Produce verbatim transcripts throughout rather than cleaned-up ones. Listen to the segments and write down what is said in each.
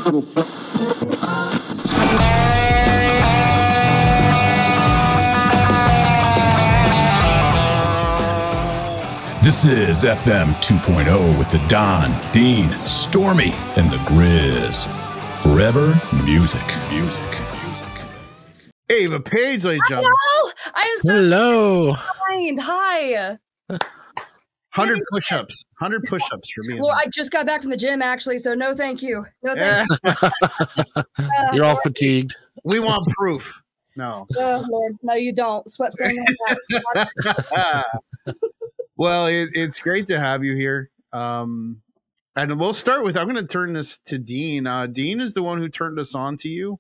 This is F M two point oh with the Don, Dean, Stormy, and the Grizz. Forever music, music, music. Ava Page, ladies and gentlemen. Hello, I am so Hello. kind. Hi. one hundred push-ups. one hundred push-ups for me. Well, I just got back from the gym actually, so no, thank you. No, thank you. Uh, You're all fatigued. We want proof. No. Oh Lord, no, you don't. Sweat stain on that. Well, it, it's great to have you here. Um, and we'll start with, I'm going to turn this to Dean. Uh, Dean is the one who turned us on to you.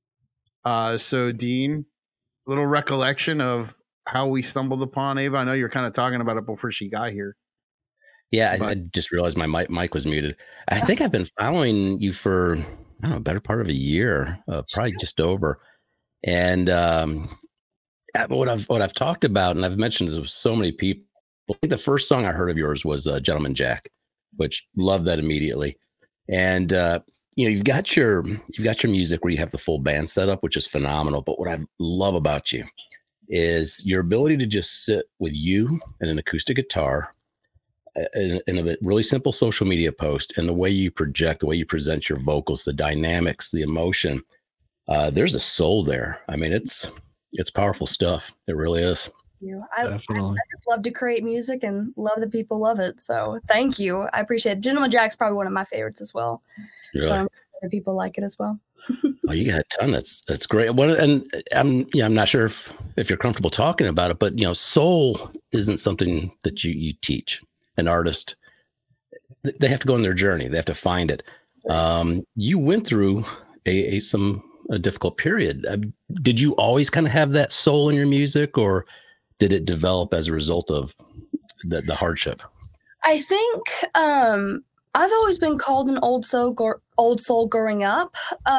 Uh, so Dean, little recollection of how we stumbled upon Ava. I know you're kind of talking about it before she got here. Yeah, I, But- I just realized my mic, mic was muted. I think I've been following you for, I don't know, better part of a year, uh, probably just over. And um, uh, what I've what I've talked about, and I've mentioned this with so many people. I think the first song I heard of yours was uh, "Gentleman Jack," which loved that immediately. And uh, you know, you've got your you've got your music where you have the full band setup, which is phenomenal. But what I love about you is your ability to just sit with you and an acoustic guitar in, in a really simple social media post, and the way you project, the way you present your vocals, the dynamics, the emotion. Uh, there's a soul there. I mean, it's it's powerful stuff. It really is. You. I, I, I Definitely. just love to create music and love that people love it. So thank you. I appreciate it. Gentleman Jack's probably one of my favorites as well. Really. So I'm glad that people like it as well. Oh, you got a ton. That's that's great. What and I'm yeah, I'm not sure if, if you're comfortable talking about it, but you know, soul isn't something that you you teach. An artist, they have to go on their journey. They have to find it. Um, you went through a, a some a difficult period. Uh, did you always kind of have that soul in your music, or did it develop as a result of the, the hardship? I think um, I've always been called an old soul, gr- old soul growing up.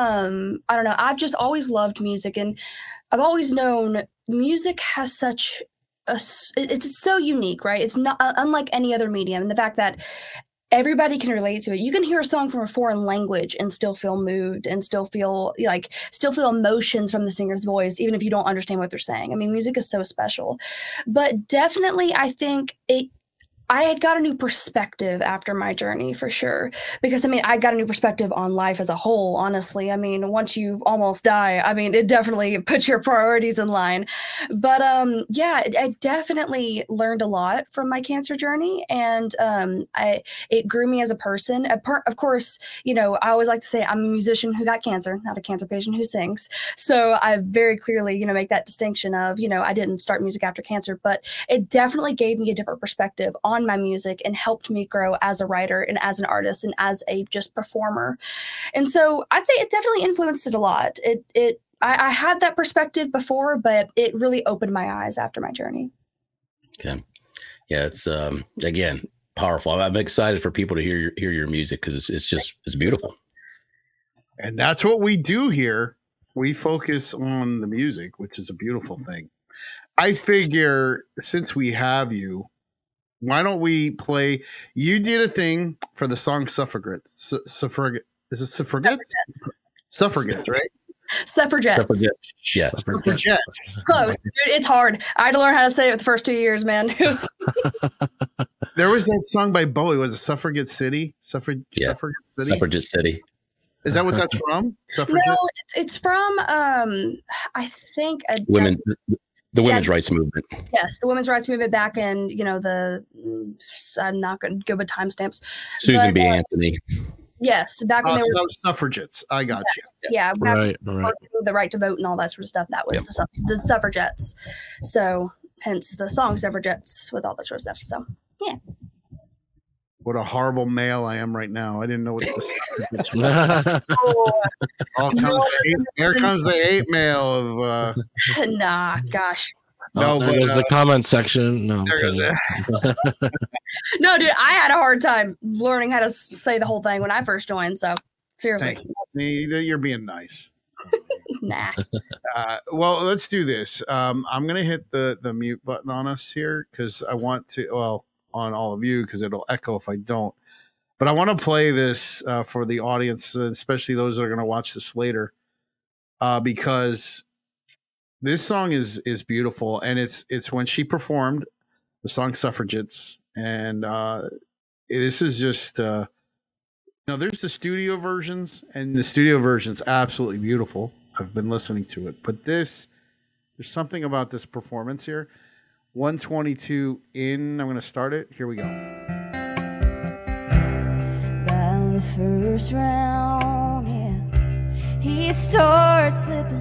Um, I don't know. I've just always loved music, and I've always known music has such a. s- it- It's so unique, right? It's not uh, unlike any other medium, and the fact that everybody can relate to it. You can hear a song from a foreign language and still feel moved and still feel like still feel emotions from the singer's voice, even if you don't understand what they're saying. I mean, music is so special. But definitely, I think it I got a new perspective after my journey for sure. Because I mean, I got a new perspective on life as a whole, honestly. I mean, once you almost die, I mean, it definitely puts your priorities in line. But um, yeah, I definitely learned a lot from my cancer journey. And um, I it grew me as a person. A part, of course, you know, I always like to say I'm a musician who got cancer, not a cancer patient who sings. So I very clearly, you know, make that distinction of, you know, I didn't start music after cancer, but it definitely gave me a different perspective on my music and helped me grow as a writer and as an artist and as a just performer. And so I'd say it definitely influenced it a lot. It it I, I had that perspective before, but it really opened my eyes after my journey. Okay. Yeah, it's um again powerful. I'm excited for people to hear your hear your music because it's it's just it's beautiful. And that's what we do here. We focus on the music, which is a beautiful thing. I figure since we have you, why don't we play? You did a thing for the song Suffragettes. Su- Suffragette. Is it Suffragettes? Suffragettes, right? Suffragettes. Suffragette. Yeah. Suffragettes. Close. Dude, it's hard. I had to learn how to say it the first two years, man. It was, There was that song by Bowie. Was it Suffragette City? Suffrage, Yeah. Suffragette City? Suffragette City. Is that what that's from? Suffragette? no, it's it's from um I think a Women the women's Yeah. rights movement. yes, the women's rights movement back in, you know, the I'm not gonna go with timestamps. Susan But, B. uh, Anthony. Yes, back when Oh, they so were that was suffragettes. I got you. yeah, back Right, right. when the right to vote and all that sort of stuff. That was Yep. the, suff- the suffragettes. So hence the song suffragettes with all that sort of stuff. So yeah. What a horrible male I am right now. I didn't know what the suffragettes were. Oh, All comes the hate, here comes the hate mail of uh nah, gosh. No, Oh, there but, goes uh, the comment section. No, I'm there goes kidding. that. No, dude, I had a hard time learning how to s- say the whole thing when I first joined. So seriously, Thank you. You're being nice. nah. Uh, well, let's do this. Um, I'm gonna hit the the mute button on us here because I want to. Well, on all of you because it'll echo if I don't. But I want to play this uh, for the audience, especially those that are going to watch this later, uh, because this song is is beautiful, and it's it's when she performed the song "Suffragettes," and uh, this is just uh, you know, there's the studio versions, and the studio version's absolutely beautiful. I've been listening to it, but this, there's something about this performance here. one twenty-two in. I'm going to start it. Here we go. By the first round, yeah, he starts slipping.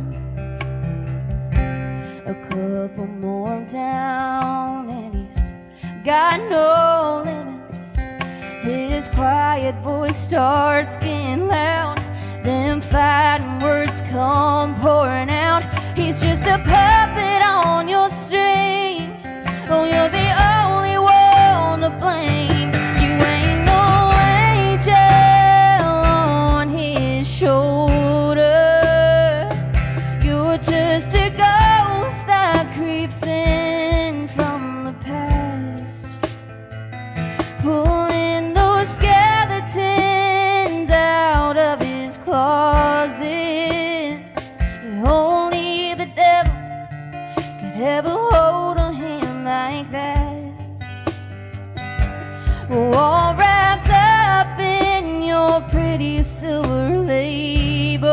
A couple more down, and he's got no limits. His quiet voice starts getting loud. Them fighting words come pouring out. He's just a puppet on your string. Oh, you're the only one to blame. You ain't no angel on his shoulder. You're just a ghost that creeps in from the past, pulling those skeletons out of his closet. Only the devil could have a hold on him like that. All wrapped up in your pretty silver label.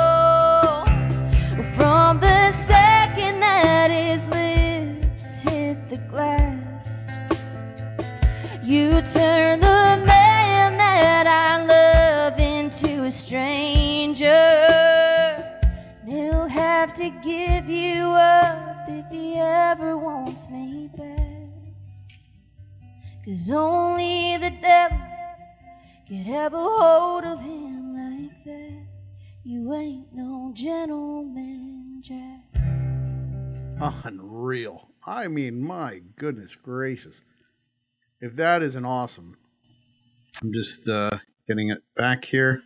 From the second that his lips hit the glass, you turn the man that I love into a stranger. He'll have to give you up if he ever wants me back. 'Cause only the devil could have a hold of him like that. You ain't no gentleman, Jack. Unreal. I mean, my goodness gracious. If that isn't awesome. I'm just uh, getting it back here.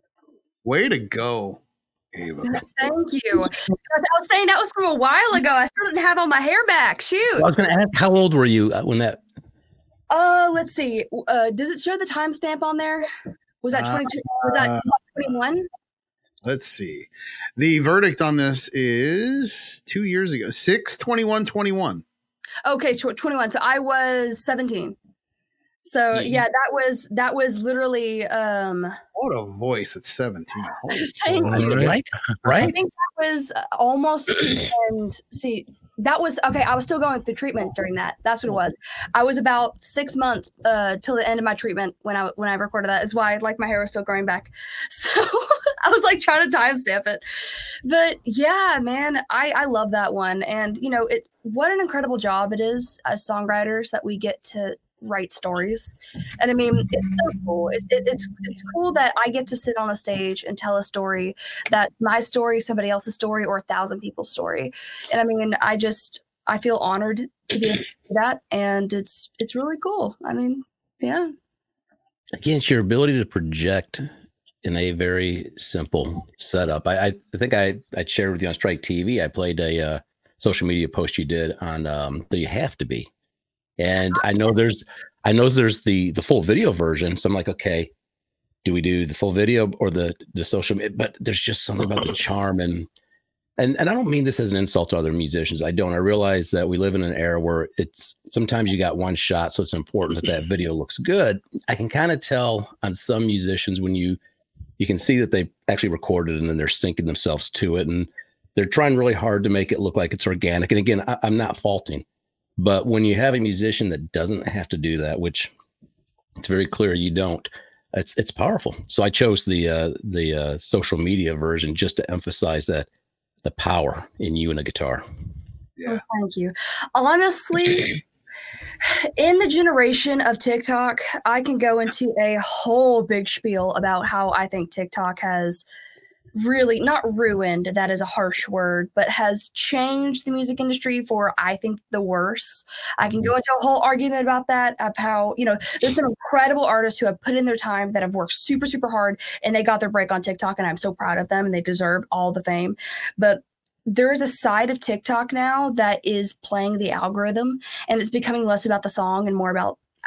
Way to go, Ava. Thank you. I was saying that was from a while ago. I still didn't have all my hair back. Shoot. I was going to ask, how old were you uh, when that? Uh, let's see. Uh, does it show the timestamp on there? Was that twenty-two? Was that twenty-one? Let's see. The verdict on this is two years ago. six twenty-one twenty-one. Okay, twenty-one. So I was seventeen. So Yeah. yeah, that was that was literally um What a voice at seventeen. Holy Thank smokes. you. Right? I Right? think that was uh, almost and see that was okay. I was still going through treatment during that. That's what it was. I was about six months uh till the end of my treatment when I when I recorded that. Is why like my hair was still growing back. So I was like trying to timestamp it. But yeah, man, I I love that one. And you know, it what an incredible job it is as songwriters that we get to write stories. And I mean, it's so cool. It, it, it's it's cool that I get to sit on a stage and tell a story that's my story, somebody else's story, or a thousand people's story. And I mean, I just I feel honored to be able to do that, and it's it's really cool. I mean, yeah. Again, it's your ability to project in a very simple setup. I, I think I, I shared with you on Strike T V. I played a uh, social media post you did on um, the You Have to Be. And I know there's, I know there's the the full video version. So I'm like, okay, do we do the full video or the the social? But there's just something about the charm and and and I don't mean this as an insult to other musicians. I don't. I realize that we live in an era where it's sometimes you got one shot, so it's important that that video looks good. I can kind of tell on some musicians when you you can see that they actually recorded it and then they're syncing themselves to it and they're trying really hard to make it look like it's organic. And again, I, I'm not faulting. But when you have a musician that doesn't have to do that, which it's very clear you don't, it's it's powerful. So I chose the uh, the uh, social media version just to emphasize that the power in you and a guitar. Yeah. Oh, thank you. Honestly, in the generation of TikTok, I can go into a whole big spiel about how I think TikTok has really not ruined, that is a harsh word, but has changed the music industry for, I think, the worse. I can go into a whole argument about that, of how, you know, there's some incredible artists who have put in their time that have worked super, super hard and they got their break on TikTok, and I'm so proud of them and they deserve all the fame. But there is a side of TikTok now that is playing the algorithm, and it's becoming less about the song and more about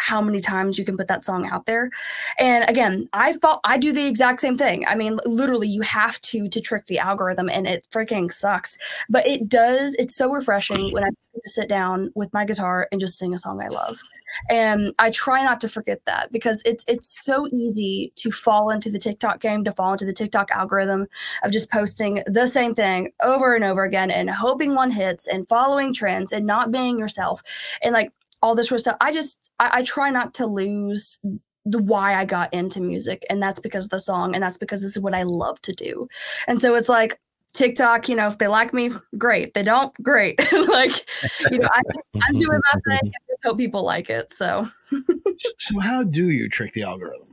how many times you can put that song out there. And again, I thought I do the exact same thing. I mean, literally you have to to trick the algorithm, and it freaking sucks. But it does, it's so refreshing when I get to sit down with my guitar and just sing a song I love. And I try not to forget that, because it's it's so easy to fall into the TikTok game, to fall into the TikTok algorithm of just posting the same thing over and over again and hoping one hits and following trends and not being yourself and like all this sort of stuff. I just, I, I try not to lose the why I got into music, and that's because of the song, and that's because this is what I love to do. And so it's like TikTok, you know, if they like me, great. If they don't, great. Like, you know, I, I'm doing my thing and just hope people like it. So, So how do you trick the algorithm?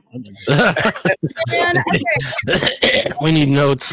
man, okay. We need notes.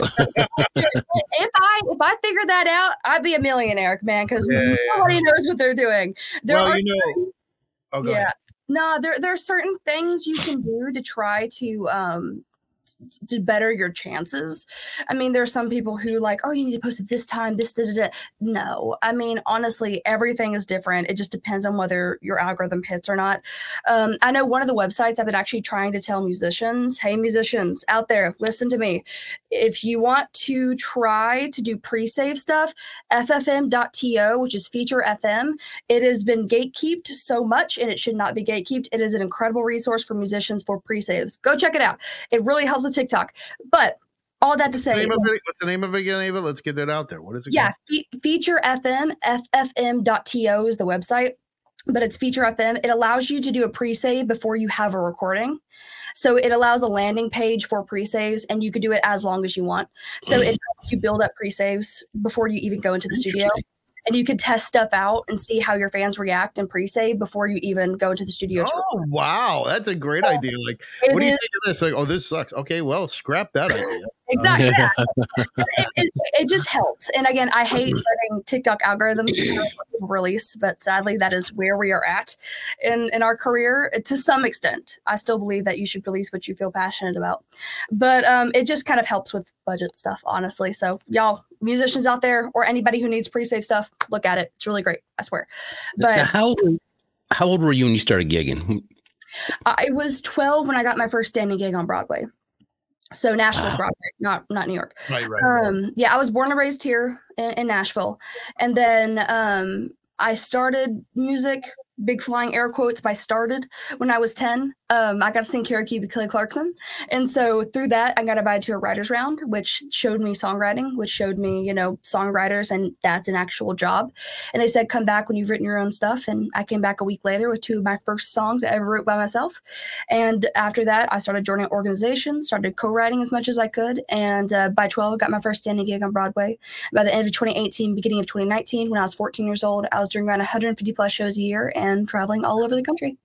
if I if I figured that out, I'd be a millionaire, man, because Yeah, yeah. nobody knows what they're doing. There Well, are you know. Oh, go yeah. ahead. No, there there are certain things you can do to try to um to better your chances. I mean, there are some people who like, oh, you need to post at this time, this, da, da, da. No, I mean, honestly, everything is different. It just depends on whether your algorithm hits or not. Um, I know one of the websites I've been actually trying to tell musicians, hey, musicians out there, listen to me. If you want to try to do pre-save stuff, F F M dot to, which is Feature F M, it has been gatekeeped so much, and it should not be gatekeeped. It is an incredible resource for musicians for pre-saves. Go check it out. It really helps with TikTok. But all that to What's the say, name of it? What's the name of it again, Ava? Let's get that out there. What is it? yeah, fe- Feature F M, F F M dot to is the website, but it's Feature F M. It allows you to do a pre-save before you have a recording. So it allows a landing page for pre-saves, and you could do it as long as you want. So it helps you build up pre-saves before you even go into the studio. And you could test stuff out and see how your fans react and pre-save before you even go into the studio. to Oh, wow. That's a great idea. Like, It what do you is- think of this? Like, oh, this sucks. Okay, well, scrap that idea. Exactly. Yeah. it, it, it just helps. And again, I hate letting TikTok algorithms release, but sadly, that is where we are at in, in our career to some extent. I still believe that you should release what you feel passionate about, but um, it just kind of helps with budget stuff, honestly. So y'all, musicians out there, or anybody who needs pre-save stuff, look at it. It's really great. I swear. Now, But how how old were you when you started gigging? I was twelve when I got my first standing gig on Broadway. So Nashville's Wow. Broadway, not not New York. Right, right. Um, yeah, I was born and raised here in, in Nashville, and then um, I started music. Big flying air quotes by started when I was ten. Um, I got to sing karaoke with Kelly Clarkson. And so through that, I got invited to a writer's round, which showed me songwriting, which showed me, you know, songwriters, and that's an actual job. And they said, come back when you've written your own stuff. And I came back a week later with two of my first songs I ever wrote by myself. And after that, I started joining organizations, started co-writing as much as I could. And uh, by twelve, I got my first standing gig on Broadway. By the end of twenty eighteen, beginning of twenty nineteen, when I was fourteen years old, I was doing around one hundred fifty plus shows a year and traveling all over the country.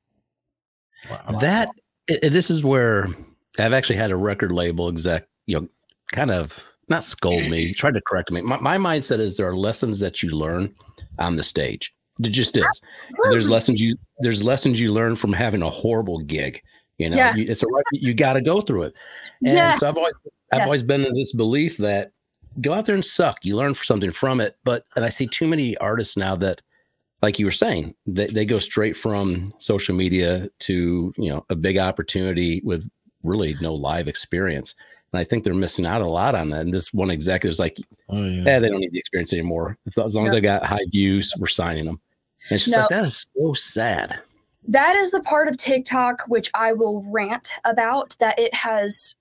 Wow. That i- this is where I've actually had a record label exec, you know, kind of not scold me, tried to correct me. My, my mindset is there are lessons that you learn on the stage. It just is. There's lessons you there's lessons you learn from having a horrible gig. You know, Yeah. you, it's a you got to go through it. And Yeah. so I've always I've Yes. always been in this belief that go out there and suck. You learn something from it. But and I see too many artists now that, like you were saying, they, they go straight from social media to, you know, a big opportunity with really no live experience. And I think they're missing out a lot on that. And this one executive is like, Oh yeah. eh, they don't need the experience anymore. As long as Yeah. they got high views, we're signing them. And it's just No. like, that is so sad. That is the part of TikTok which I will rant about, that it has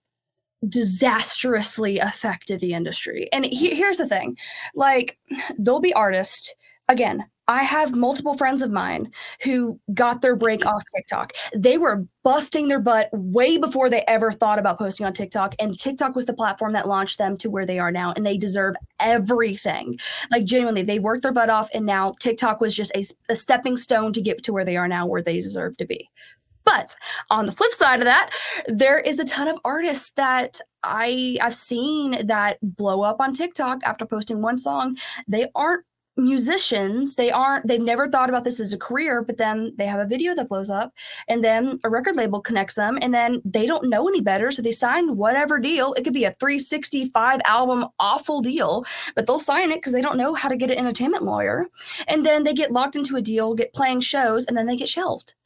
disastrously affected the industry. And he- here's the thing, like, there'll be artists, again, I have multiple friends of mine who got their break off TikTok. They were busting their butt way before they ever thought about posting on TikTok. And TikTok was the platform that launched them to where they are now. And they deserve everything. Like, genuinely, they worked their butt off. And now TikTok was just a, a stepping stone to get to where they are now, where they deserve to be. But on the flip side of that, there is a ton of artists that I, I've seen that blow up on TikTok after posting one song. They aren't musicians. They aren't, they've never thought about this as a career, but then they have a video that blows up, and then a record label connects them, and then they don't know any better. So they sign whatever deal. It could be a three sixty-five album awful deal, but they'll sign it because they don't know how to get an entertainment lawyer. And then they get locked into a deal, get playing shows, and then they get shelved.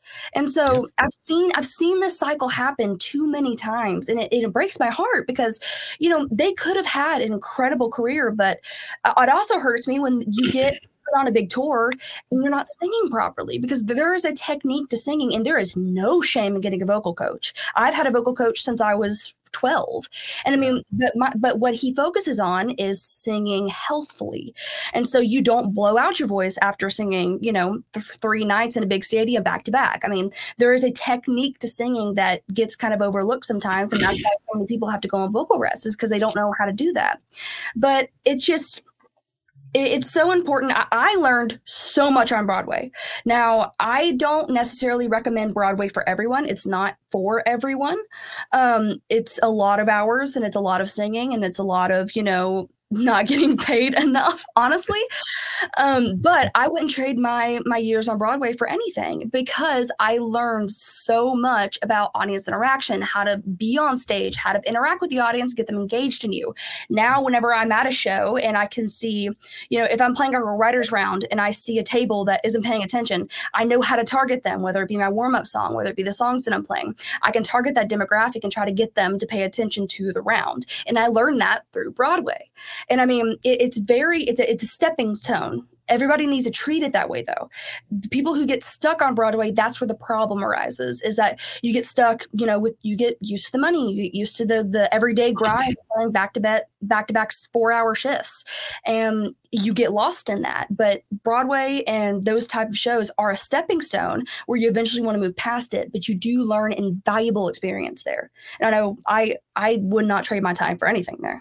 And so yeah. I've seen I've seen this cycle happen too many times, and it, it breaks my heart because, you know, they could have had an incredible career, but it also hurts me when you get put on a big tour and you're not singing properly, because there is a technique to singing, and there is no shame in getting a vocal coach. I've had a vocal coach since I was twelve. And I mean, but, my, but what he focuses on is singing healthfully. And so you don't blow out your voice after singing, you know, th- three nights in a big stadium back to back. I mean, there is a technique to singing that gets kind of overlooked sometimes. And that's why so many people have to go on vocal rest, is because they don't know how to do that. But it's just, it's so important. I learned so much on Broadway. Now, I don't necessarily recommend Broadway for everyone. It's not for everyone. Um, it's a lot of hours, and it's a lot of singing, and it's a lot of, you know, not getting paid enough, honestly. Um, but I wouldn't trade my my years on Broadway for anything, because I learned so much about audience interaction, how to be on stage, how to interact with the audience, get them engaged in you. Now, whenever I'm at a show and I can see, you know, if I'm playing a writer's round and I see a table that isn't paying attention, I know how to target them, whether it be my warm-up song, whether it be the songs that I'm playing. I can target that demographic and try to get them to pay attention to the round. And I learned that through Broadway. And I mean, it, it's very, it's a, it's a stepping stone. Everybody needs to treat it that way, though. The people who get stuck on Broadway, that's where the problem arises, is that you get stuck, you know, with, you get used to the money, you get used to the, the everyday grind, playing back to back, back to back four hour shifts, and you get lost in that. But Broadway and those type of shows are a stepping stone where you eventually want to move past it, but you do learn invaluable experience there. And I know I, I would not trade my time for anything there.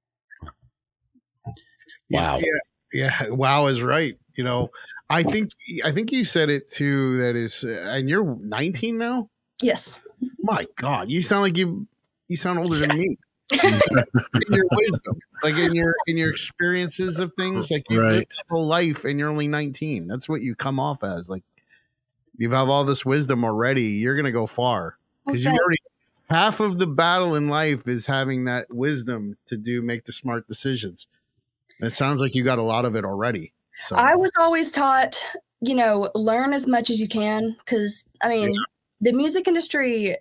Wow. Yeah, yeah, wow is right. You know, I think I think you said it too. That is, uh, and you're nineteen now. Yes. My God, you sound like you you sound older than me. In your wisdom, like in your in your experiences of things, like you've Right. lived a whole life, and you're only nineteen. That's what you come off as. Like you have all this wisdom already. You're gonna go far because Okay. you already. Half of the battle in life is having that wisdom to do make the smart decisions. It sounds like you got a lot of it already. So I was always taught, you know, learn as much as you can, because I mean, Yeah. the music industry,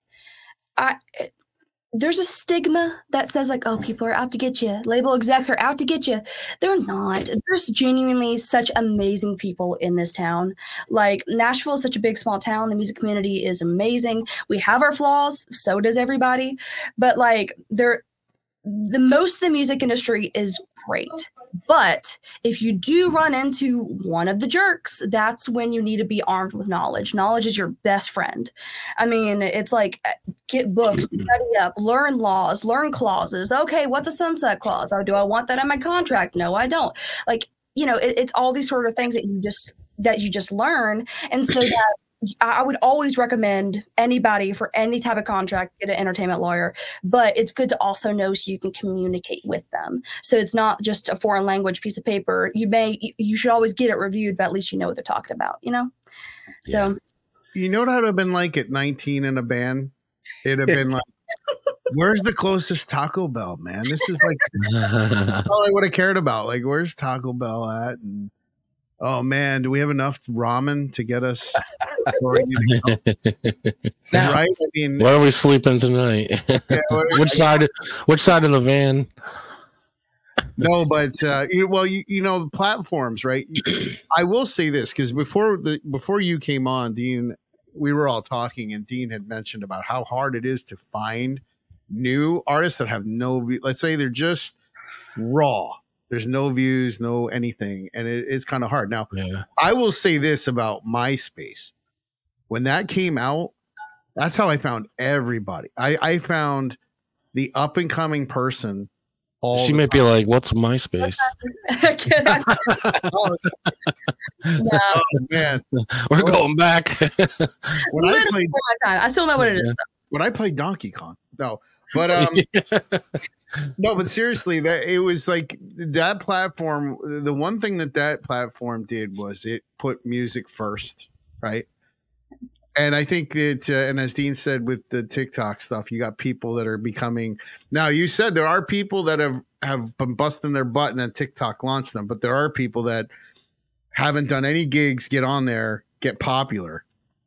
I there's a stigma that says like, oh, people are out to get you. Label execs are out to get you. They're not. There's genuinely such amazing people in this town. Like, Nashville is such a big, small town. The music community is amazing. We have our flaws. So does everybody. But like, there, the most of the music industry is great. But if you do run into one of the jerks, that's when you need to be armed with knowledge. Knowledge is your best friend. I mean, it's like, get books, study up, learn laws, learn clauses. Okay, what's a sunset clause? Oh, do I want that in my contract? No, I don't. Like, you know, it, it's all these sort of things that you just that you just learn. And so that I would always recommend anybody for any type of contract, get an entertainment lawyer, but it's good to also know so you can communicate with them. So it's not just a foreign language piece of paper. You may, you should always get it reviewed, but at least you know what they're talking about, you know? So, you know what I'd have been like at nineteen in a band? It'd have been like, where's the closest Taco Bell, man? This is like, that's all I would have cared about. Like, where's Taco Bell at? And oh man, do we have enough ramen to get us where we need to go? Now- Right? I mean, Where are we sleeping tonight? yeah, what- which side? Which side of the van? no, but uh, you, well, you, you know, the platforms, right? I will say this, because before the before you came on, Dean, we were all talking, and Dean had mentioned about how hard it is to find new artists that have no, view- let's say they're just raw. There's no views, no anything, and it is kind of hard. Now, Yeah. I will say this about MySpace. When that came out, that's how I found everybody. I, I found the up and coming person. All She the might be time. like, "What's MySpace?" oh, no, oh, man, We're going back. when I literally played before my time. I still know what it is. when I played Donkey Kong, no, but um, no, but seriously, that it was like that platform. The one thing that that platform did was it put music first, right? And I think that, uh, and as Dean said with the TikTok stuff, you got people that are becoming. Now, you said there are people that have have been busting their butt and then TikTok launched them, but there are people that haven't done any gigs, get on there, get popular,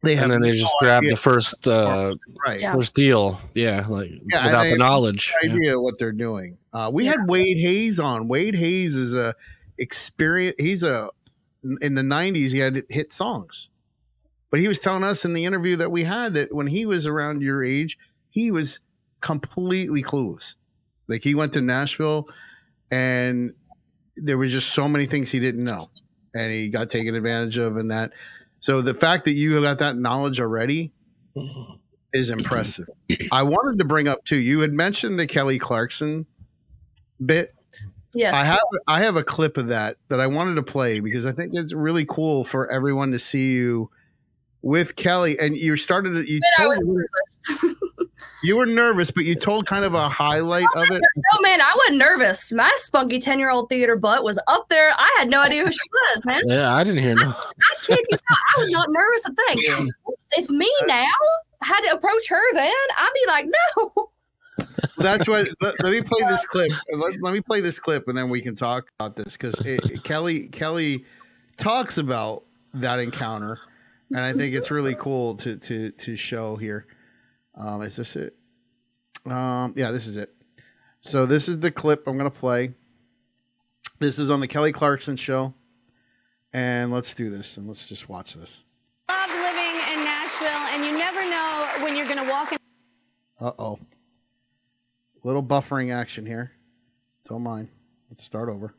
They have and then they no just grab idea. the first uh, right. Yeah. first deal. Yeah, like Yeah, without they the have knowledge. no Yeah. idea what they're doing. Uh, we Yeah. had Wade Hayes on. Wade Hayes is a experience. He's a in the nineties. He had hit songs, but he was telling us in the interview that we had that when he was around your age, he was completely clueless. Like he went to Nashville, and there was just so many things he didn't know, and he got taken advantage of, and that. So the fact that you got that knowledge already is impressive. I wanted to bring up too. You had mentioned the Kelly Clarkson bit. Yes. I have I have a clip of that that I wanted to play because I think it's really cool for everyone to see you with Kelly. And you started you But I told, was nervous. you were nervous, but you told kind of a highlight of it. No, man, I wasn't nervous. My spunky ten-year-old theater butt was up there. I had no idea who she was, man. Yeah, I didn't hear no. I kid you not. I was not nervous a thing. If me now had to approach her then, I'd be like, no. That's what. Let, let me play this clip. Let, let me play this clip, and then we can talk about this because Kelly Kelly talks about that encounter, and I think it's really cool to to to show here. Um, is this it? Um, yeah, this is it. So this is the clip I'm going to play. This is on the Kelly Clarkson show, and let's do this and let's just watch this. Loved living in Nashville, and you never know when you're going to walk in. Uh oh. Little buffering action here. Don't mind. Let's start over.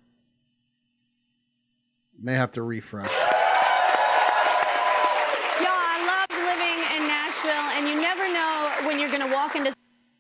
May have to refresh. Y'all, I loved living in Nashville, and you never know when you're going to walk into.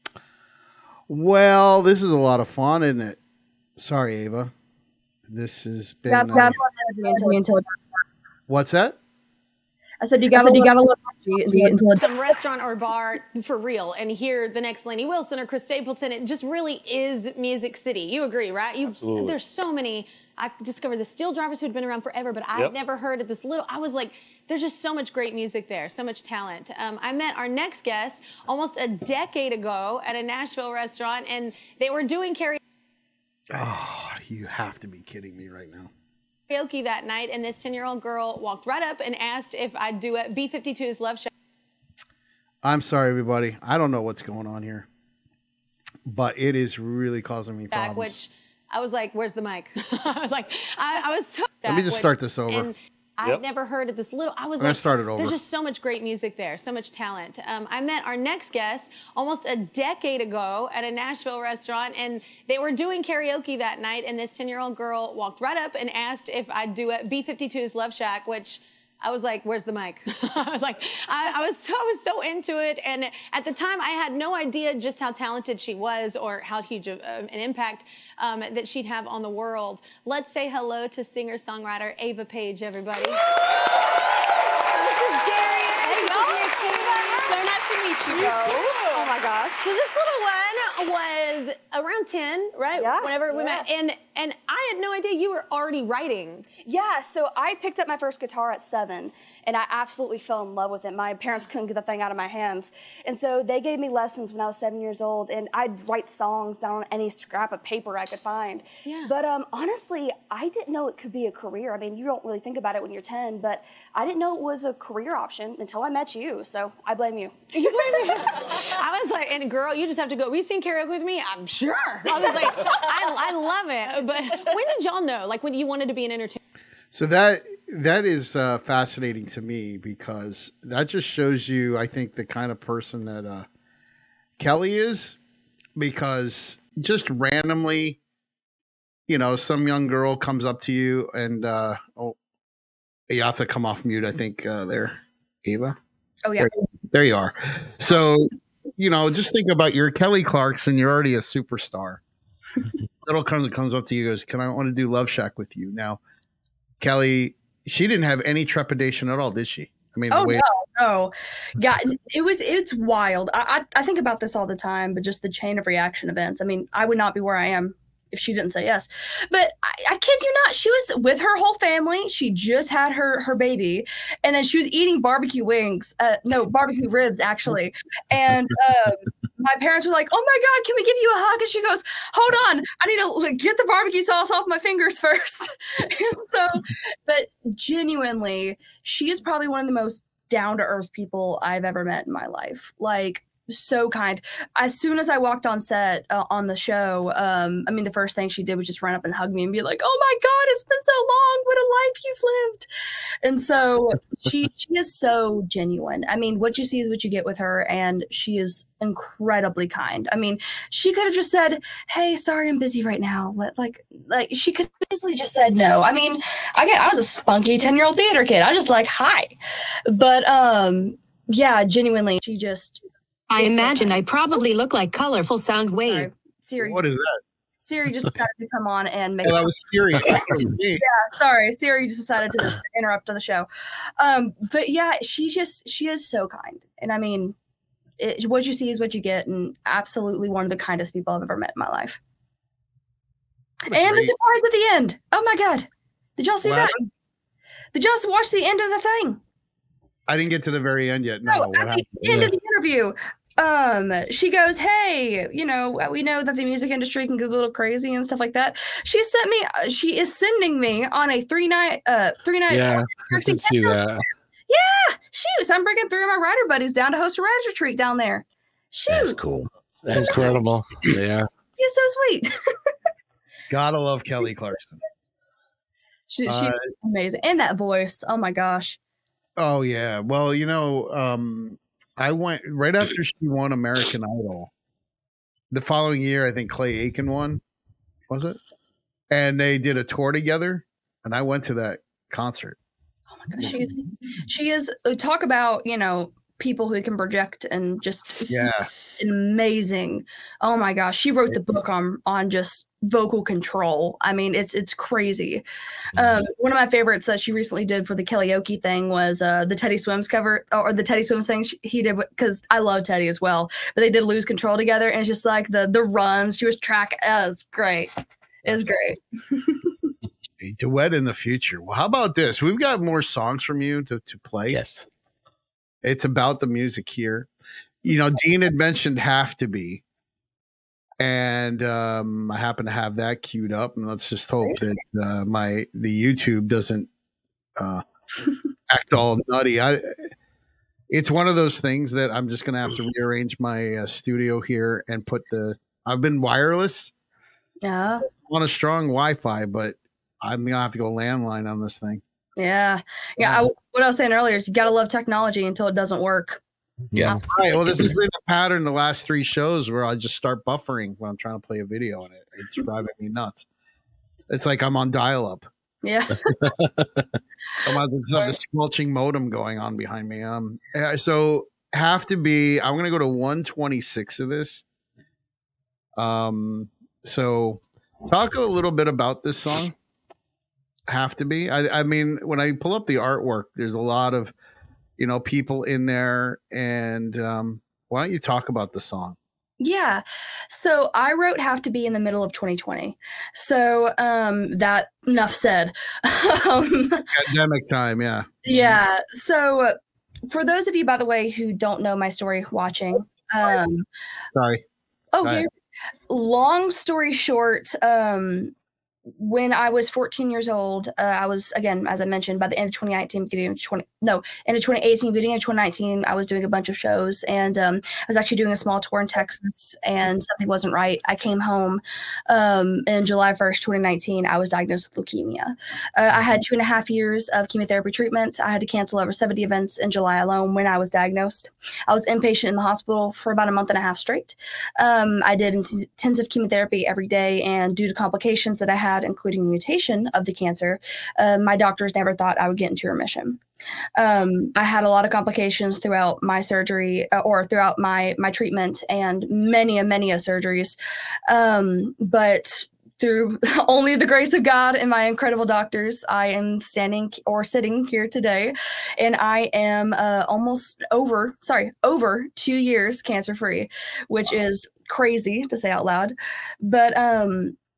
Well, this is a lot of fun, isn't it? Sorry, Ava. This has been. That's, uh, that's what me until, until what's that? I said you gotta you gotta look until, until some restaurant or bar for real and hear the next Lainey Wilson or Chris Stapleton. It just really is Music City. You agree, right? You, Absolutely. There's so many. I discovered the Steel Drivers who'd been around forever, but I Yep. had never heard of this little. I was like, there's just so much great music there, so much talent. Um, I met our next guest almost a decade ago at a Nashville restaurant, and they were doing karaoke. Oh, you have to be kidding me right now. Karaoke that night, and this ten-year-old girl walked right up and asked if I'd do it. B fifty-two's Love Shack. I'm sorry, everybody. I don't know what's going on here, but it is really causing me problems. Which I was like, "Where's the mic?" I was like, I, I was so. Let me just which- start this over. And I've Yep. never heard of this little. I was I'm gonna like, start it over. There's just so much great music there, so much talent. Um, I met our next guest almost a decade ago at a Nashville restaurant, and they were doing karaoke that night. And this ten-year-old girl walked right up and asked if I'd do it. B fifty-two's Love Shack, which. I was like, "Where's the mic?" I was like, I, I was so, I was so into it, and at the time, I had no idea just how talented she was or how huge of, uh, an impact um, that she'd have on the world. Let's say hello to singer-songwriter Ava Page, everybody. This is Darian. Hey, y'all. So nice to meet you, bro. Oh my gosh. So this little one was around ten, right? Yeah, Whenever we yeah. met, and and I had no idea you were already writing. Yeah, so I picked up my first guitar at seven, and I absolutely fell in love with it. My parents couldn't get the thing out of my hands. And so they gave me lessons when I was seven years old, and I'd write songs down on any scrap of paper I could find. Yeah. But um, honestly, I didn't know it could be a career. I mean, you don't really think about it when you're ten, but I didn't know it was a career option until I met you, so I blame you. You blame me? I was like, and girl, you just have to go. We've seen karaoke with me. I'm sure. I was like, I, I love it. But when did y'all know? Like when you wanted to be an entertainer? So that that is uh, fascinating to me because that just shows you, I think, the kind of person that uh, Kelly is. Because just randomly, you know, some young girl comes up to you and uh, oh, you have to come off mute. I think uh, there, Ava. oh yeah. There, there you are. So, you know, just think about your Kelly Clarkson. You're already a superstar. Little comes comes up to you, goes, "Can I want to do Love Shack with you?" Now, Kelly, she didn't have any trepidation at all, did she? I mean, Oh the way no, no, yeah, it was it's wild. I, I I think about this all the time, but just the chain of reaction events. I mean, I would not be where I am if she didn't say yes. But I, I kid you not, she was with her whole family. She just had her her baby, and then she was eating barbecue wings. Uh, no, barbecue ribs actually. And um, my parents were like, "Oh my God, can we give you a hug?" And she goes, "Hold on, I need to like, get the barbecue sauce off my fingers first." And so, but genuinely, she is probably one of the most down to earth people I've ever met in my life. Like, so kind. As soon as I walked on set uh, on the show, um, I mean, the first thing she did was just run up and hug me and be like, "Oh my God, it's been so long. What a life you've lived." And so she she is so genuine. I mean, what you see is what you get with her, and she is incredibly kind. I mean, she could have just said, "Hey, sorry, I'm busy right now." Like, like she could easily just said no. I mean, again, I was a spunky ten year old theater kid. I was just like, "Hi," but um, yeah, genuinely, she just. I imagine I probably look like colorful sound wave. Sorry, Siri. What is that? Siri just decided to come on and make. Oh, that was Siri. yeah, sorry. Siri just decided to, to interrupt the show. Um, but yeah, she just she is so kind, and I mean, it, what you see is what you get, and absolutely one of the kindest people I've ever met in my life. And great. the surprise at the end. Oh my God! Did y'all see What that? happened? Did y'all watch the end of the thing? I didn't get to the very end yet. No, No, what at happened? the end of the interview, um, she goes, "Hey, you know, we know that the music industry can get a little crazy and stuff like that." She sent me, uh, she is sending me on a three night, uh, three night. Yeah, I did see that. Yeah, shoot, so I'm bringing three of my writer buddies down to host a writer's retreat down there. Shoot, That's cool. That's incredible. Yeah. she's so sweet. Gotta love Kelly Clarkson. she, she's Uh, amazing, and that voice. Oh my gosh. Oh yeah. Well, you know, um, I went right after she won American Idol. The following year, I think Clay Aiken won. Was it? And they did a tour together, and I went to that concert. Oh my gosh, she's she is. uh, Talk about you know people who can project and just Yeah. amazing. Oh my gosh, she wrote the book on on just vocal control. I mean, it's it's crazy. Um, one of my favorites that she recently did for the karaoke thing was uh, the Teddy Swims cover, or the Teddy Swims thing she, he did, because I love Teddy as well. But they did Lose Control together, and it's just like the the runs. She was track. It was great. It was great. A duet in the future. Well, how about this? We've got more songs from you to, to play. Yes. It's about the music here. You know, Dean had mentioned Have to Be. And um, I happen to have that queued up. And let's just hope that uh, my the YouTube doesn't uh, act all nutty. I, it's one of those things that I'm just going to have to rearrange my uh, studio here and put the. I've been wireless. Yeah. On a strong Wi-Fi, but I'm gonna have to go landline on this thing. Yeah. Yeah. I, what I was saying earlier is you got to love technology until it doesn't work. Yeah. That's right. Well, this has been a pattern the last three shows where I just start buffering when I'm trying to play a video, and it, it's driving me nuts. It's like I'm on dial-up. Yeah. I'm on the, the squelching modem going on behind me. Um. So Have to Be. I'm gonna go to one twenty-six of this. Um. So talk a little bit about this song. Have to Be. I, I mean, when I pull up the artwork, there's a lot of, you know, people in there. And um, why don't you talk about the song? Yeah. So I wrote Have to Be in the middle of twenty twenty. So um, that enough said. um, Pandemic time. Yeah. yeah. So for those of you, by the way, who don't know my story watching. Um, Sorry. oh, Go ahead. you're- long story short, um, when I was fourteen years old, uh, I was, again, as I mentioned, by the end of twenty nineteen, beginning of twenty, no, end of twenty eighteen, beginning of twenty nineteen, I was doing a bunch of shows, and um, I was actually doing a small tour in Texas, and something wasn't right. I came home um, in July first, twenty nineteen. I was diagnosed with leukemia. Uh, I had two and a half years of chemotherapy treatment. I had to cancel over seventy events in July alone when I was diagnosed. I was inpatient in the hospital for about a month and a half straight. Um, I did int- intensive chemotherapy every day, and due to complications that I had, including mutation of the cancer, uh, my doctors never thought I would get into remission. Um, I had a lot of complications throughout my surgery uh, or throughout my my treatment, and many and many of surgeries. Um, but through only the grace of God and my incredible doctors, I am standing or sitting here today, and I am uh, almost over, sorry, over two years cancer free, which is crazy to say out loud. But um,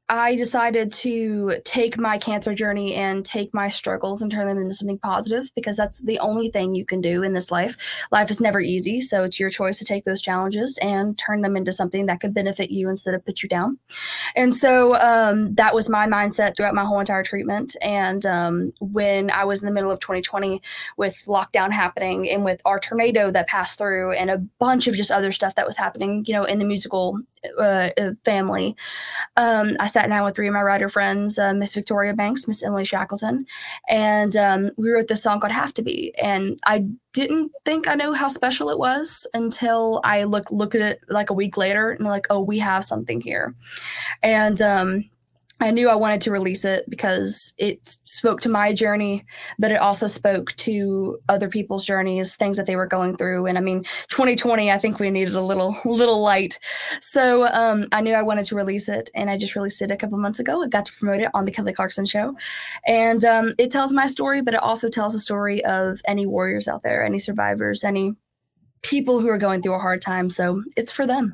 I decided to take my cancer journey and take my struggles and turn them into something positive, because that's the only thing you can do in this life. Life is never easy, so it's your choice to take those challenges and turn them into something that could benefit you instead of put you down. And so um, that was my mindset throughout my whole entire treatment. And um, when I was in the middle of twenty twenty with lockdown happening and with our tornado that passed through and a bunch of just other stuff that was happening, you know, in the musical uh, family, um, I sat down with three of my writer friends, uh, Miss Victoria Banks, Miss Emily Shackleton, and um, we wrote this song called Have to Be. And I didn't think I knew how special it was until I look look at it like a week later and like, oh, we have something here. And um, I knew I wanted to release it because it spoke to my journey, but it also spoke to other people's journeys, things that they were going through. And I mean, twenty twenty, I think we needed a little, little light. So um, I knew I wanted to release it, and I just released it a couple months ago. I got to promote it on the Kelly Clarkson Show. And um, it tells my story, but it also tells the story of any warriors out there, any survivors, any people who are going through a hard time. So it's for them.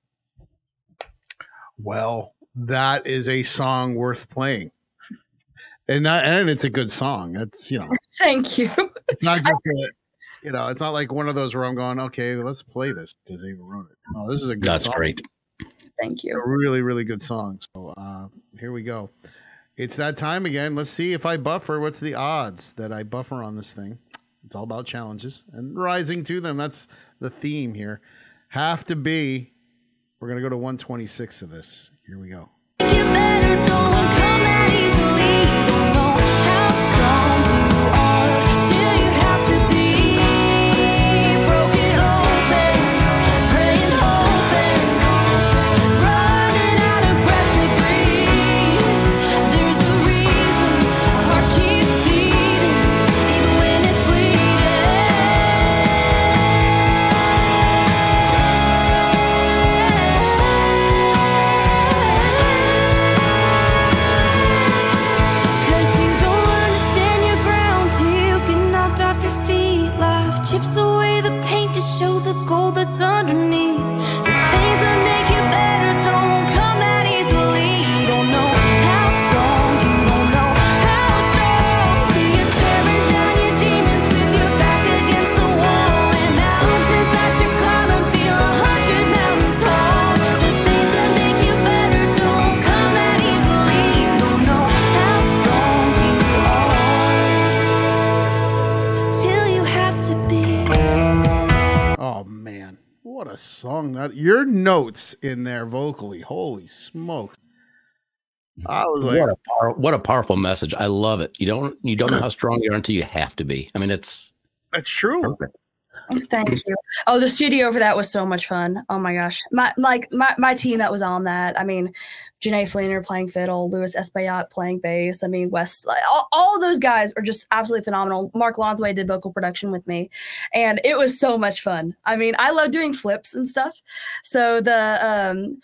Well, that is a song worth playing, and not, and it's a good song. It's, you know, thank you. It's not just a, you know, it's not like one of those where I'm going, okay, let's play this because they wrote it. No, this is a good That's song. That's great. Thank you. A really, really good song. So uh, here we go. It's that time again. Let's see if I buffer. What's the odds that I buffer on this thing? It's all about challenges and rising to them. That's the theme here. Have to be. We're gonna go to one twenty-six of this. Here we go. You better don't come that easily. Don't know how strong you are till you have to be broken open, praying, hoping, running out of breath to breathe. There's a reason a heart keeps beating, even when it's chips away the paint to show the gold that's underneath. The things that make you better don't come that easily. You don't know how strong, you don't know how strong. See you staring down your demons with your back against the wall, and mountains that you're climbing feel a hundred mountains tall. The things that make you better don't come that easily. You don't know how strong you are till you have to be. Oh man, what a song! That your notes in there vocally, holy smokes! I was like, what a power, what a powerful message. I love it. You don't you don't know how strong you are until you have to be. I mean, it's that's true. Perfect. Thank you. Oh, the studio for that was so much fun. Oh my gosh. My like my, my team that was on that. I mean, Janae Fleener playing fiddle, Louis Espaillat playing bass. I mean, Wes, like, all, all of those guys are just absolutely phenomenal. Mark Lonsway did vocal production with me, and it was so much fun. I mean, I love doing flips and stuff. So the um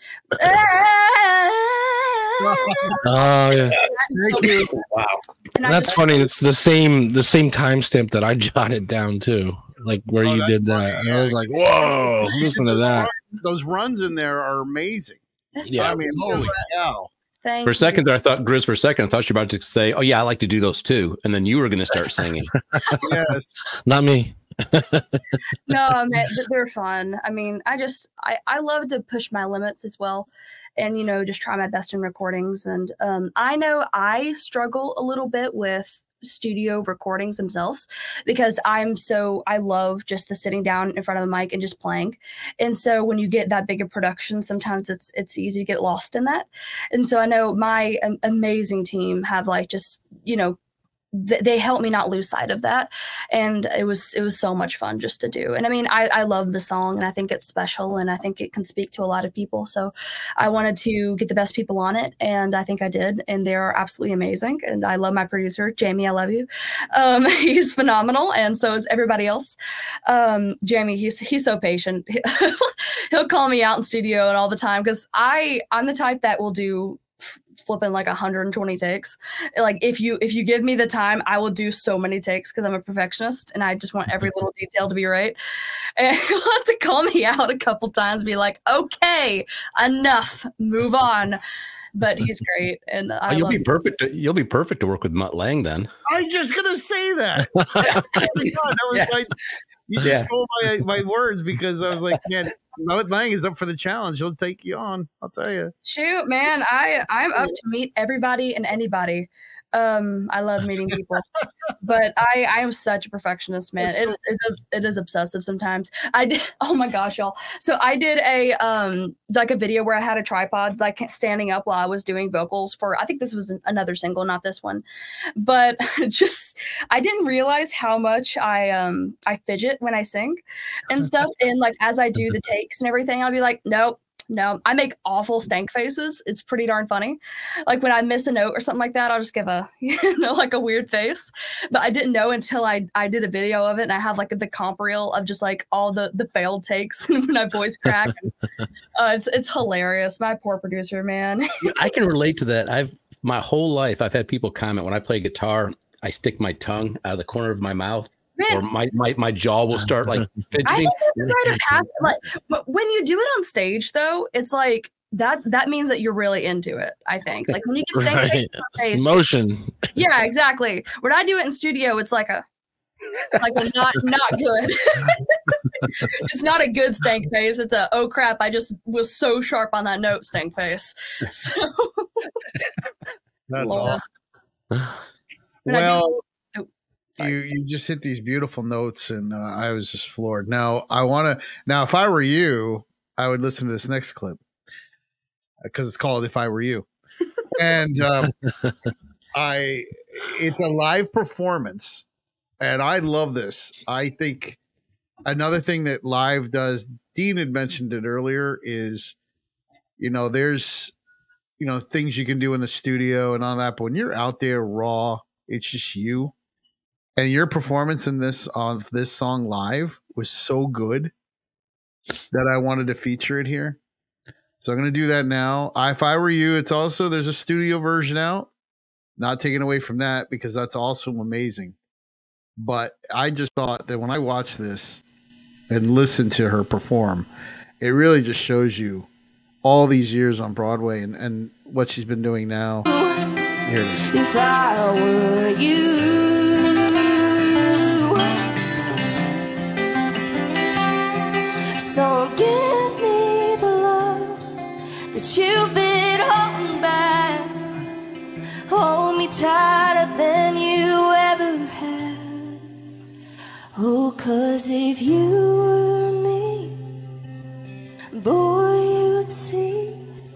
Oh yeah. Thank you. Wow. That's funny. It's the same the same timestamp that I jotted down too. Like where Oh, you that's did that. funny. And Yeah, I was like, exactly. whoa, listen to Those that. runs- Those runs in there are amazing. Yeah. I mean, holy cow! Thank For a you. second there, I thought, Grizz, for a second, I thought you were about to say, oh, yeah, I like to do those too. And then you were going to start singing. Yes, Not me. No, man, th- they're fun. I mean, I just I, I love to push my limits as well, and you know, just try my best in recordings. And um, I know I struggle a little bit with studio recordings themselves because I'm so I love just the sitting down in front of a mic and just playing. And so when you get that big a production, sometimes it's it's easy to get lost in that. And so I know my um, amazing team have like just you know. They helped me not lose sight of that, and it was it was so much fun just to do. And I mean, I I love the song, and I think it's special, and I think it can speak to a lot of people. So I wanted to get the best people on it, and I think I did, and they are absolutely amazing. And I love my producer, Jamie. I love you. Um, he's phenomenal, and so is everybody else. Um, Jamie, he's he's so patient. He'll call me out in studio and all the time because I I'm the type that will do flipping like one hundred twenty takes. Like if you if you give me the time, I will do so many takes because I'm a perfectionist and I just want every little detail to be right. And he'll have to call me out a couple times, be like, okay, enough, move on. but he's great, and I Oh, you'll love be him. perfect. To, you'll be perfect to work with Mutt Lang then. I was just gonna say that. Oh my God, that was Yeah. my, you just Yeah. stole my my words because I was like, man, Mutt Lang is up for the challenge. He'll take you on. I'll tell you. Shoot, man, I I'm up to meet everybody and anybody. Um, I love meeting people, but I I am such a perfectionist, man. It, it is it is obsessive sometimes. I did. Oh my gosh, y'all. So I did a um like a video where I had a tripod like standing up while I was doing vocals for. I think this was an, another single, not this one, but just I didn't realize how much I um I fidget when I sing and stuff. And like as I do the takes and everything, I'll be like, nope. No, I make awful stank faces. It's pretty darn funny. Like when I miss a note or something like that, I'll just give a, you know, like a weird face. But I didn't know until I, I did a video of it, and I have like the comp reel of just like all the the failed takes when I voice crack. And, uh, it's it's hilarious. My poor producer, man. I can relate to that. I've my whole life I've had people comment when I play guitar, I stick my tongue out of the corner of my mouth. Or Man, my, my my jaw will start like I fidgeting. think that's a rite of passage. Like but when you do it on stage, though, it's like that. That means that you're really into it. I think. Like when you give stank Right. faces on stage, Motion. yeah, exactly. When I do it in studio, it's like a like a not not good. It's not a good stank face. It's a oh crap! I just was so sharp on that note stank face. So That's Lord. awesome. When I do- Well, oh, sorry. you you just hit these beautiful notes, and uh, I was just floored. Now I want to. Now, if I were you, I would listen to this next clip because it's called "If I Were You," and um, I. It's a live performance, and I love this. I think another thing that live does. Dean had mentioned it earlier. Is you know there's you know things you can do in the studio and all that, but when you're out there raw, it's just you. And your performance in this of this song live was so good that I wanted to feature it here. So I'm going to do that now. I, if I were you, it's also there's a studio version out. Not taken away from that because that's also amazing. But I just thought that when I watched this and listened to her perform, it really just shows you all these years on Broadway and, and what she's been doing now. Here it is. If I were you, so give me the love that you've been holding back. Hold me tighter than you ever had. Oh, 'cause if you were me, boy, you'd see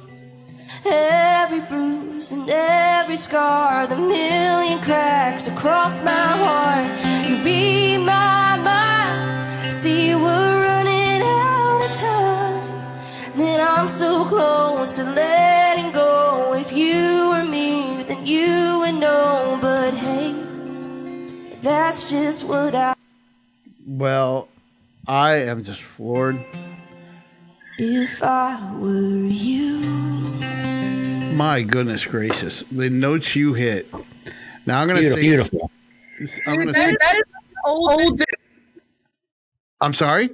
every bruise and every scar, the million cracks across my heart. You be my mind. See, we're running out of time. Then I'm so close to letting go. If you were me, then you would know. But hey, that's just what I. Well, I am just floored. If I were you. My goodness gracious. The notes you hit. Now I'm going to say Beautiful. I'm going to That, say that is an old, old video. I'm sorry.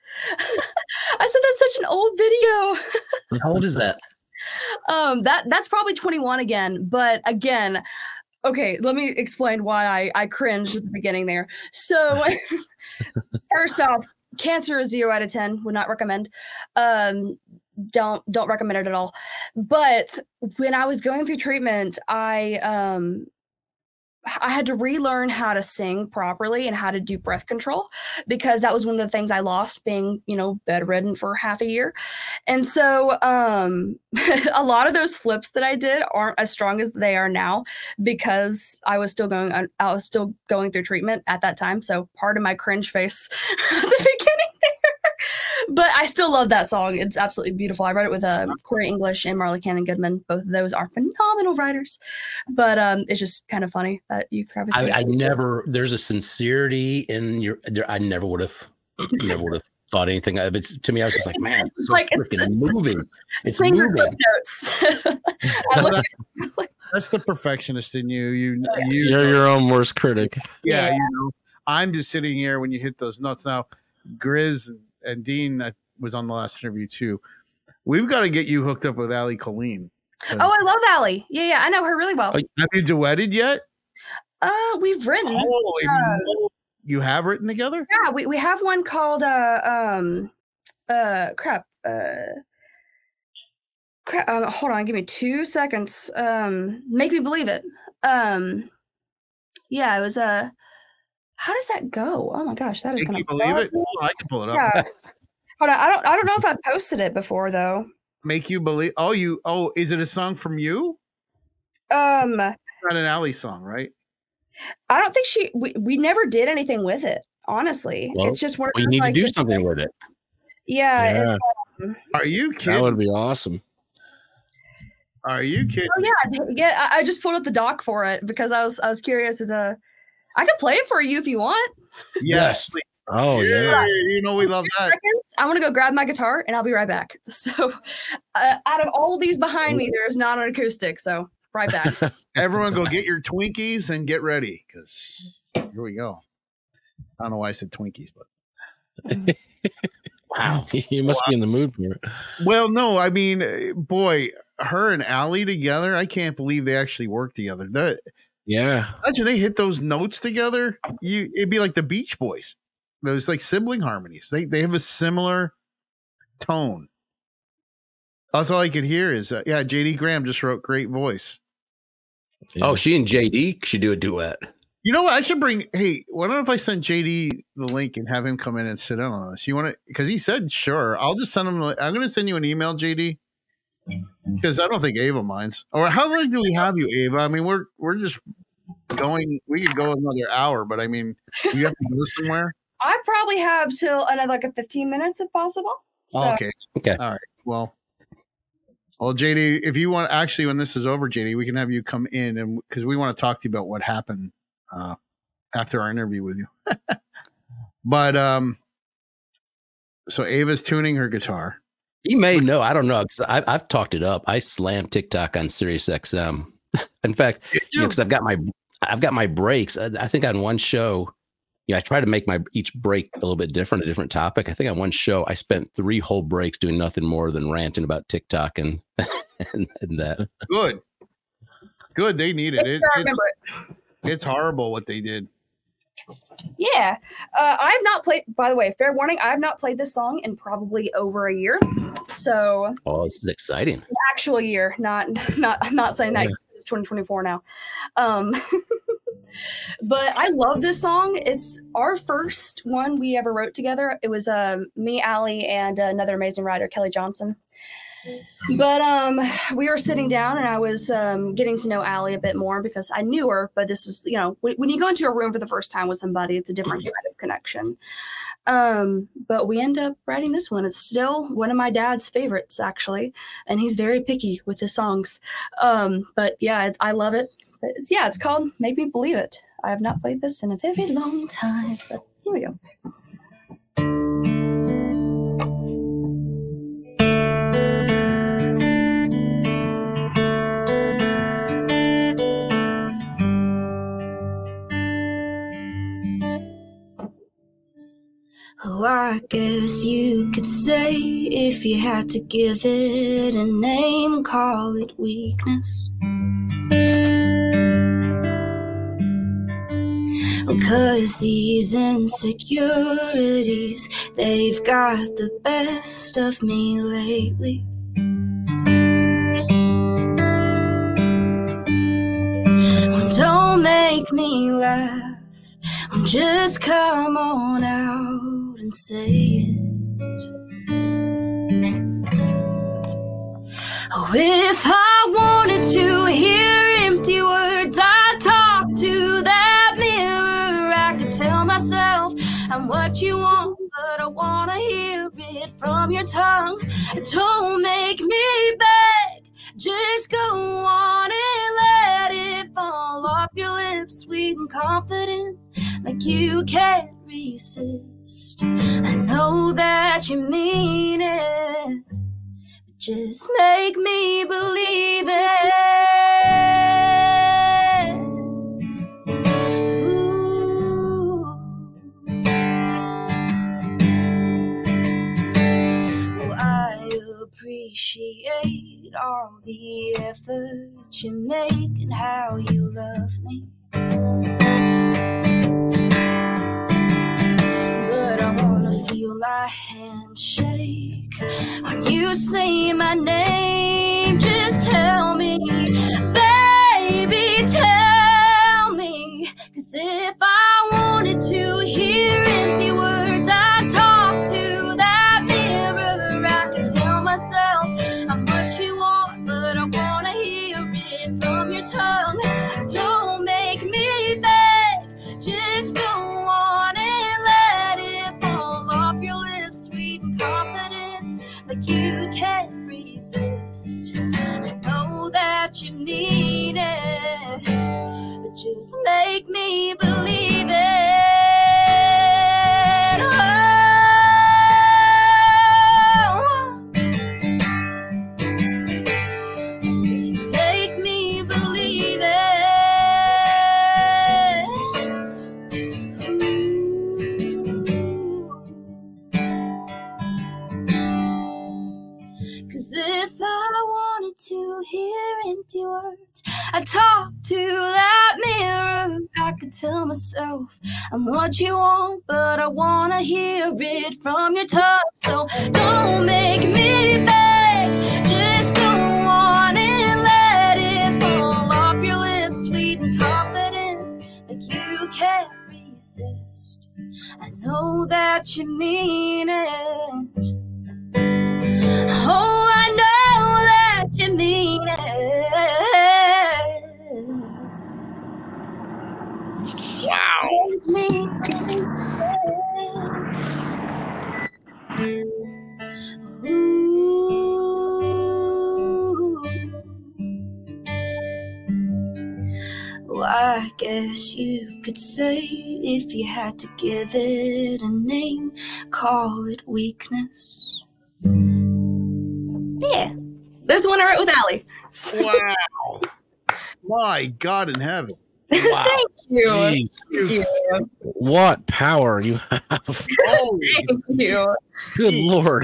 I said that's such an old video. How old is that? Um, that that's probably twenty-one again. But again, okay, let me explain why I I cringed at the beginning there. So first off, Cancer is zero out of ten. Would not recommend. Um, don't don't recommend it at all. But when I was going through treatment, I um I had to relearn how to sing properly and how to do breath control because that was one of the things I lost being, you know, bedridden for half a year. And so um, a lot of those flips that I did aren't as strong as they are now because I was still going, I was still going through treatment at that time. So part of my cringe face at the beginning there. But I still love that song. It's absolutely beautiful. I wrote it with uh, Corey English and Marley Cannon Goodman. Both of those are phenomenal writers. But um, it's just kind of funny that you Travis. I, I never. There's a sincerity in your. There, I never would have. Never would have thought anything of it. To me, I was just like, man, it's so like it's, freaking it's moving. It's singer moving. notes. I look at, like, That's the perfectionist in you. You, you You're your own worst critic. yeah, Yeah. you know. I'm just sitting here when you hit those notes. Now, Grizz and Dean I was on the last interview too. We've got to get you hooked up with Ali Colleen. Oh, I love Allie. Yeah, yeah, I know her really well. Have you duetted yet? Uh, we've written. Holy uh, mo- you have written together? Yeah, we, we have one called uh um uh crap uh crap. Um, hold on, give me two seconds. Um, Make Me Believe It. Um, yeah, it was a. Uh, how does that go? Oh my gosh, that is Make gonna me believe it. Oh, I can pull it up. Yeah. Hold on, I don't I don't know if I've posted it before though. Make you believe. Oh, you. Oh, is it a song from you? Um, Not an Allie song, right? I don't think she. We, we never did anything with it. Honestly, Well, it's just one. of well, you those, need like, to do just- something with it. Yeah. Yeah. it's, um, Are you kidding? That would be awesome. Are you kidding? Oh yeah, yeah. I, I just pulled up the doc for it because I was I was curious as a. I could play it for you if you want. Yes. please. Oh yeah, yeah. You know we love that. Seconds, I want to go grab my guitar and I'll be right back. So, uh, out of all these behind me, there's not an acoustic. So, right back. Everyone, go get your Twinkies and get ready because here we go. I don't know why I said Twinkies, but Wow. You must be in the mood for it. well, no, I mean, uh, boy, her and Allie together. I can't believe they actually work together. That Yeah. imagine they hit those notes together. You, it'd be like the Beach Boys. Those like sibling harmonies. They they have a similar tone. That's all I could hear is uh, yeah. J D Graham just wrote great voice. Yeah. Oh, she and J D should do a duet. You know what? I should bring. Hey, why don't if I send J D the link and have him come in and sit in on this? You want to? Because he said sure. I'll just send him. the- I'm going to send you an email, J D. Because I don't think Ava minds. Or how long do we have you, Ava? I mean, we're we're just going. We could go another hour, but I mean, do you have to go somewhere? I probably have till another like a fifteen minutes if possible. So, Oh, okay. Okay. All right. Well, well, J D, if you want, actually, when this is over, J D, we can have you come in and because we want to talk to you about what happened uh, after our interview with you. But um, so Ava's tuning her guitar. You may know. I don't know. 'Cause I, I've talked it up. I slammed TikTok on Sirius X M. In fact, Did you know, because I've got my I've got my breaks. I, I think on one show, you know, I try to make my each break a little bit different, a different topic. I think on one show, I spent three whole breaks doing nothing more than ranting about TikTok and and, and that. Good. Good. They needed it. I It's, remember it. it's horrible what they did. Yeah. Uh, I have not played, by the way, fair warning, I have not played this song in probably over a year. So, Oh, this is exciting. actual year, not, not, I'm not saying that 'cause it's twenty twenty-four now. Um, but I love this song. It's our first one we ever wrote together. It was uh, me, Allie, and another amazing writer, Kelly Johnson. But um, we were sitting down and I was um, getting to know Allie a bit more because I knew her. But this is, you know, when, when you go into a room for the first time with somebody, it's a different kind of connection. Um, but we end up writing this one. It's still one of my dad's favorites, actually. And he's very picky with his songs. Um, but yeah, it's, I love it. But it's, yeah, it's called Make Me Believe It. I have not played this in a very long time. But here we go. Oh, I guess you could say if you had to give it a name, call it weakness. Cause these insecurities, they've got the best of me lately. Don't make me laugh, just come on out and say it. Oh, if I wanted to hear empty words, I'd talk to that mirror. I could tell myself I'm what you want, but I wanna hear it from your tongue. Don't make me beg, just go on and let it fall off your lips, sweet and confident, like you can't resist. I know that you mean it, but just make me believe it. Ooh. Well, I appreciate all the effort you make and how you love me. But I wanna feel my hand shake when you say my name. Just tell me, baby, tell me. 'Cause if I wanted to hear empty words, I'd talk to that mirror. I could tell myself how much you want, but I wanna hear it from your tongue. Don't make me beg, just go on and let it fall off your lips, sweet and confident, like you can't resist. I know that you mean it, but just make me believe it. To hear empty words, I talk to that mirror. I could tell myself I'm what you want, but I wanna hear it from your tongue. So don't make me beg, just go on and let it fall off your lips, sweet and confident, like you can't resist. I know that you mean it. Oh, I know that you mean it. Wow. Ooh. Well, I guess you could say, if you had to give it a name, call it weakness. Yeah, there's one I wrote with Allie. Wow. My God in heaven. Wow. Thank you. Jeez. Thank you. What power you have. Holy Thank you. Good Lord.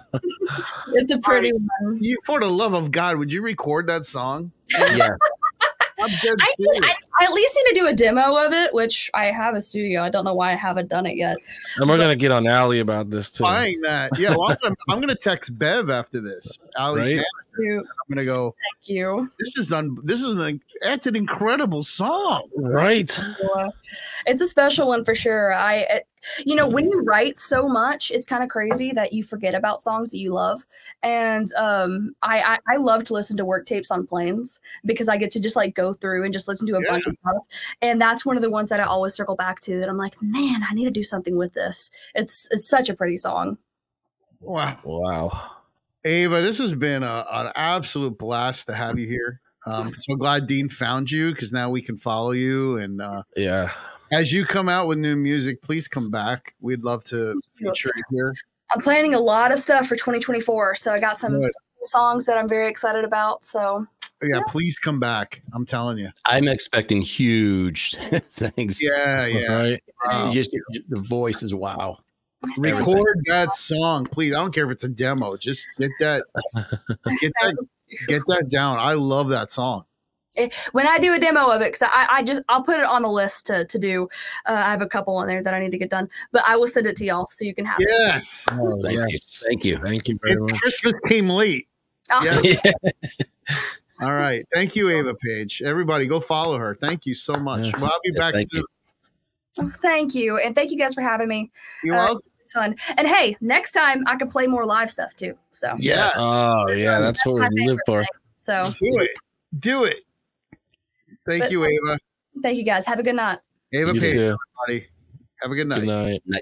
It's a pretty one. You, for the love of God, would you record that song? Yeah. I'm dead I, serious. I, I at least need to do a demo of it, which I have a studio. I don't know why I haven't done it yet. And we're going to get on Allie about this too. Buying that. Yeah, well, I'm gonna, I'm gonna text Bev after this. Allie's Right? manager. You. I'm gonna go. Thank you. This is un. This is an. That's an incredible song. Right. It's a special one for sure. I, it, you know, when you write so much, it's kind of crazy that you forget about songs that you love. And um, I, I, I love to listen to work tapes on planes because I get to just like go through and just listen to a Yeah. bunch of stuff. And that's one of the ones that I always circle back to. That I'm like, man, I need to do something with this. It's it's such a pretty song. Wow. Wow. Ava, this has been a, an absolute blast to have you here. Um, so glad Dean found you because now we can follow you. And uh, Yeah. as you come out with new music, please come back. We'd love to feature you here. I'm planning a lot of stuff for twenty twenty-four. So I got some Good. songs that I'm very excited about. So Yeah, please come back. I'm telling you. I'm expecting huge things. Yeah, yeah. Right. Wow. Just, the voice is wow. Record that song, please. I don't care if it's a demo. Just get that, get that, get that down. I love that song. when I do a demo of it, because I, I just I'll put it on the list to to do. Uh, I have a couple on there that I need to get done, but I will send it to y'all so you can have it. Yes. Oh, Thank yes. you. Thank you. Thank you very It's much. Christmas came late. Oh, Yeah. All right. Thank you, Ava Page. Everybody go follow her. Thank you so much. Yes. Well, I'll be Yeah, back thank soon. oh, thank you, and thank you guys for having me. You're Uh, welcome. It's fun. And hey, next time I can play more live stuff too. So Yes. Oh, yeah. That's what my we live favorite for. thing. So Do it. Do it. Thank But- you, Ava. thank you guys. Have a good night. Ava You Page, too. everybody. Have a good night. Good night.